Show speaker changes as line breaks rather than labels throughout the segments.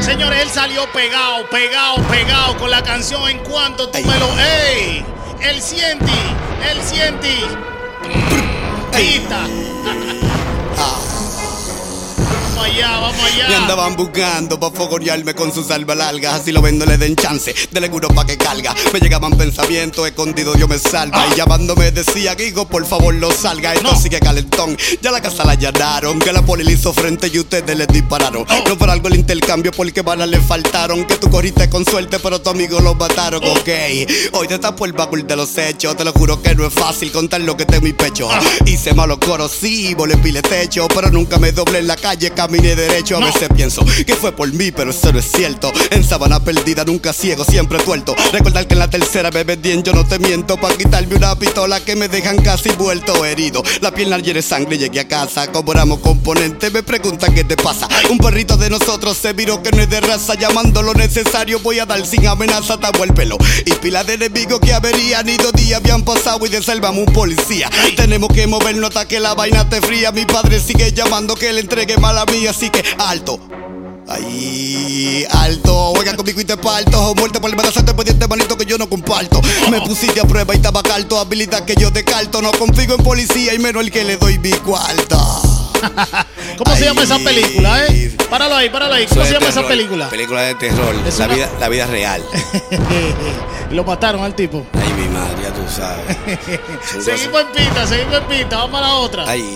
Señores, él salió pegado con la canción En Cuanto Tú Me Lo... ¡Ey! El Cienti. Pista. Vamos allá.
Me andaban buscando pa' fogonearme con sus salva largas. Así lo ven, no le den chance, dele seguro pa' que carga. Me llegaban pensamientos escondidos, Dios me salva. Y llamándome decía, Guigo, por favor no salga. Esto sigue calentón, ya la casa la allanaron. Que la poli le hizo frente y ustedes les dispararon. No por algo el intercambio, porque balas le faltaron. Que tú corriste con suerte, pero tu amigo lo mataron. Ok, hoy te tapo el baúl de los hechos. Te lo juro que no es fácil contar lo que está en mi pecho. Hice malos coros, sí, volé pile techo, pero nunca me doblé en la calle, caminé derecho. A veces pienso que fue por mí, pero eso no es cierto. En sabana perdida, nunca ciego, siempre tuerto. Recordar que en la tercera me vendían, yo no te miento. Pa' quitarme una pistola que me dejan casi vuelto herido. La pierna llena de sangre, llegué a casa. Como éramos componentes, me preguntan qué te pasa. Un perrito de nosotros se viró que no es de raza. Llamando lo necesario, voy a dar sin amenaza. Tapo el pelo y pila de enemigos que averían. Y 2 días habían pasado y desalvamos un policía. Tenemos que movernos hasta que la vaina te fría. Mi padre sigue llamando que le entregue mala mía, así que alto. Ay, alto, juega conmigo y te parto. Muerte por el amenazante pendiente, manito, que yo no comparto. Me pusiste a prueba y estaba calto. Habilidad que yo descarto. No confío en policía y menos el que le doy mi cuarto.
¿Cómo se llama esa película, Páralo ahí. ¿Cómo se llama esa película?
Película de terror, la vida real.
Lo mataron al tipo.
Ay, mi madre, ya tú sabes.
Seguimos en pista, vamos a la otra.
Ay.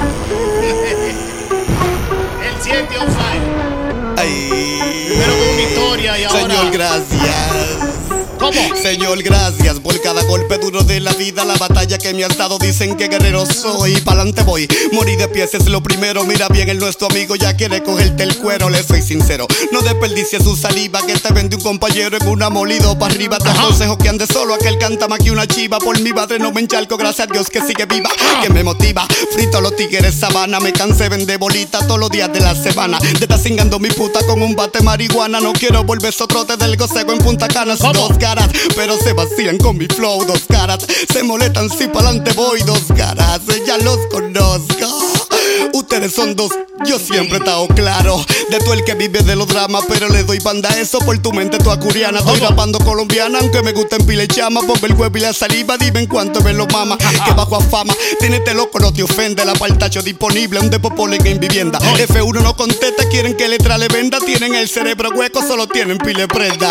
El Cienti on fire.
Ay.
Primero con Victoria y ahora...
Señor, gracias.
¿Cómo?
Señor, gracias por cada golpe duro de la vida. La batalla que me has dado, dicen que guerrero soy. Pa'lante voy, morir de pies es lo primero. Mira bien, el nuestro amigo ya quiere cogerte el cuero. Le soy sincero, no desperdicies su saliva, que te vende un compañero en una molido pa' arriba. Te aconsejo que ande solo, aquel canta más que una chiva. Por mi padre no me encharco, gracias a Dios que sigue viva. Que me motiva, frito a los tigres sabana. Me cansé vender bolita todos los días de la semana. De estar cingando mi puta con un bate marihuana. No quiero volver sotrote del gocego en Punta Cana.
¿Cómo?
2 caras, pero se vacían con mi flow. 2 caras, se molestan si pa'lante voy. 2 caras, ya los conozco. Ustedes son 2, yo siempre he estado claro. De tú el que vive de los dramas, pero le doy banda a eso por tu mente tu acuriana. Estoy rapando colombiana, aunque me gusten pile chama. Ponme el huevo y la saliva, dime en cuánto me lo mama. Que bajo a fama, tienes loco, no te ofende. La partacho disponible, un depopolen en vivienda. F1 no contesta, quieren que letra le venda. Tienen el cerebro hueco, solo tienen pile prenda.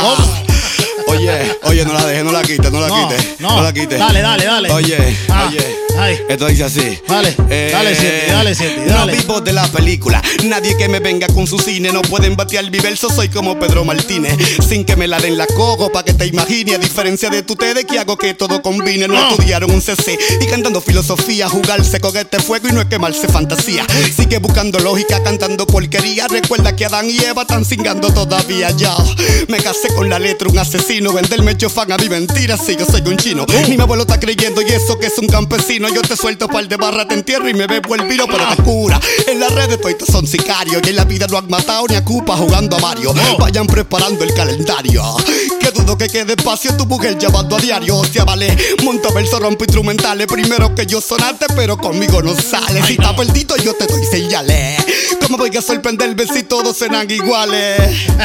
Oye, no la dejes, no la quites, no la quites.
Dale.
Oye, esto dice así.
Dale, Cienti.
No vivo de la película, nadie que me venga con su cine. No pueden batear mi verso, soy como Pedro Martínez. Sin que me la den la cojo, pa' que te imagine. A diferencia de ustedes que hago que todo combine. No estudiaron un CC y cantando filosofía. Jugarse con este fuego y no es quemarse fantasía. Sigue buscando lógica, cantando porquería. Recuerda que Adán y Eva están cingando todavía. Ya me casé con la letra, un asesino. Venderme chofán a mi mentira, sí, yo soy un chino. Ni mi abuelo está creyendo y eso que es un campesino. Yo te suelto par de barra, te entierro y me bebo el vino, pero te cura. En las redes todos son sicarios y en la vida no han matado ni a Cupa jugando a Mario. Vayan preparando el calendario, que dudo que quede espacio tu mujer llamando a diario. O sea, vale, monta verso, rompo instrumentales. Primero que yo sonarte, pero conmigo no sale. Si está perdido yo te doy señales. ¿Cómo voy a sorprenderme si todos serán iguales?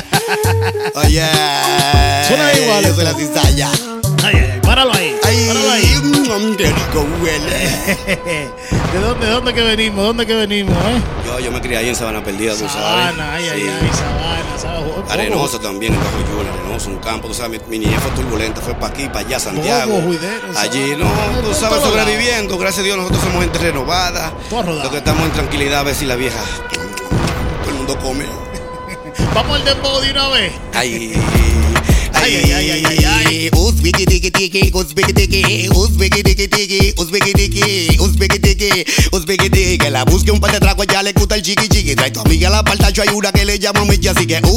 Oye,
suena igual.
Yo soy la cizalla.
Páralo ahí.
Qué rico huele.
¿De dónde que venimos,
Yo me crié ahí en Sabana Perdida, tú sabes.
Sabana, Sabana.
Arenoso también, en Bajo Yula, Arenoso, un campo, tú sabes, mi niñez fue turbulenta, fue para aquí, para allá, Santiago. Allí, no, tú sabes, sobreviviendo, gracias a Dios, nosotros somos gente renovada. Lo que estamos en tranquilidad, a ver si la vieja, todo el mundo come.
Vamos al dembow de una vez.
Ay. Que la busque un par de tragos, ya le gusta el chiqui. Trae tu amiga la partacho, hay una que le llama Michi, así que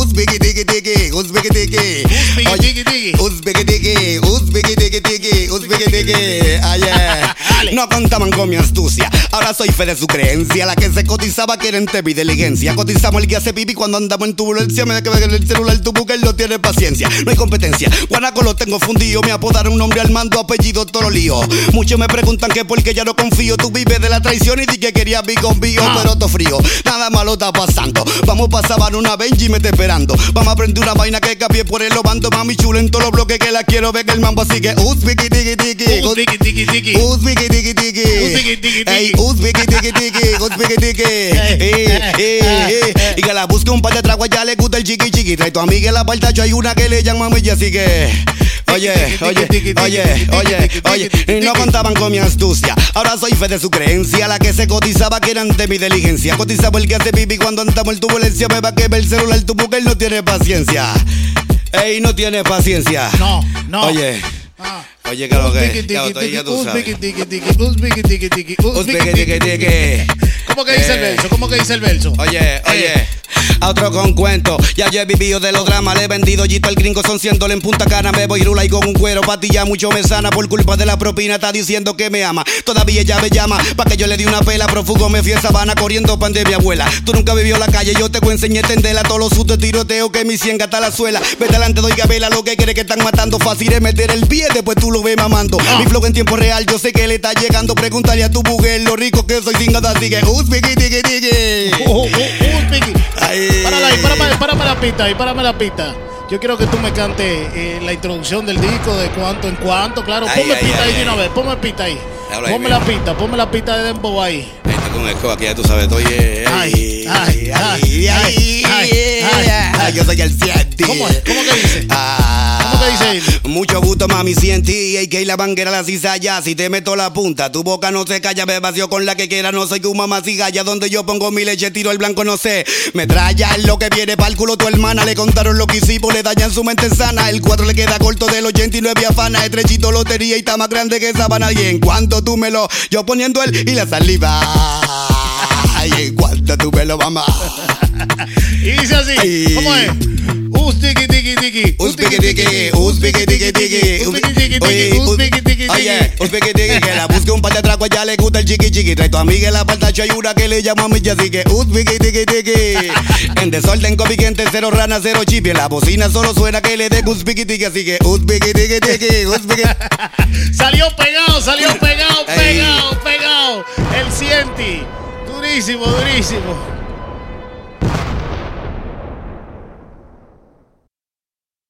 Dale.
No contaban con mi astucia, ahora soy fe de su creencia. La que se cotizaba quieren te mi diligencia. Cotizamos el que hace pipi cuando andamos en turbulencia. Me da que ver el celular tu buque, él no tiene paciencia. No hay competencia, guanaco lo tengo fundido. Me apodaron un nombre al mando, apellido toro lío. Muchos me preguntan que por qué ya no confío. Tú vives de la traición y di que querías vivir conmigo, pero todo frío, nada malo está pasando. Vamos pa' Sabana, una Benji me está esperando. Vamos a aprender una vaina que capié por el obando. Mami chulo en todos los bloques que la quiero ver el mambo. Así que uzbiki tiki tiki,
Uzbiki tiki tiki,
uzbiki tiki tiki,
Uzbiki tiki tiki,
ey, uzbiki tiki tiki, uzbiki tiki. Y que la busque un par de tragos, ya le gusta el chiqui chiqui. Trae tu amiga en la partacho, hay una que le llama Milla, así que oye, no contaban con mi astucia, ahora soy fe de su creencia. La que se cotizaba que eran de mi diligencia. Cotizaba el que hace pipi cuando andamos en turbulencia. Me va que ver el celular tu porque él no tiene paciencia. Ey, no tiene paciencia.
No.
Oye, oye, que lo que ya tú sabes.
Uzbiki tiki tiki, uzbiki tiki tiki, uzbiki tiki tiki. ¿Cómo que dice el verso? ¿Cómo que dice el verso?
Oye. A otro con cuento, ya yo he vivido de los dramas. Le he vendido yito al gringo, son 100 en Punta Cana. Me voy rula y con un cuero, patilla mucho me sana. Por culpa de la propina está diciendo que me ama. Todavía ella me llama, pa' que yo le di una pela. Prófugo me fui a Sabana corriendo pan de mi abuela. Tú nunca vivió la calle, yo te voy a enseñar a entenderla. Todos los sustos tiroteo que mi 100 gata la suela. Vete adelante, doy gabela, lo que quiere que están matando. Fácil es meter el pie, después tú lo ves mamando. Mi flow en tiempo real, yo sé que le está llegando. Pregúntale a tu buguel, lo rico que soy sin gata. Sigue, uzbiki tiki tiki.
Uzbiki.
Ay.
Párame la pista ahí, párame la pista. Yo quiero que tú me cantes la introducción del disco, de cuánto en cuánto. Claro, ponme pista ahí de una vez, ponme pista ahí. Ponme la pista de Dembow ahí.
Ahí está con el co, aquí ya tú sabes, estoy. Yo soy el Cienti.
¿Cómo es? ¿Cómo que dice? ¿Cómo que dice él?
Mucho gusto, mami, Cienti. Y que la banguera la cizalla. Si te meto la punta, tu boca no se calla. Me vacío con la que quiera, no soy tu mamá cigalla. Donde yo pongo mi leche, tiro el blanco, no sé. Me traya lo que viene pa'l culo tu hermana. Le contaron lo que hicimos, le dañan su mente sana. El 4 le queda corto del 89 afana. Estrechito lotería y está más grande que Sabana. Y en cuanto tú me lo, yo poniendo él y la saliva. Y en cuanto tú me lo, mamá.
Y dice así, ¿cómo es? Uzbiki tiki tiki,
uzbiki tiki, uzbiki tiki tiki,
uzbiki tiki tiki, uzbiki tiki tiki.
Oye, uzbiki tiki, que la busque un par de tragos, ya le gusta el chiqui chiqui. Trae tu amiga en la partacho, hay una que le llama Milla, así que uzbiki tiki tiki. En desorden con vigente, cero rana, cero chip. Y en la bocina solo suena que le dé uzbiki tiki, así que uzbiki tiki tiki, uzbiki.
Salió pegado. El Cienti. Durísimo.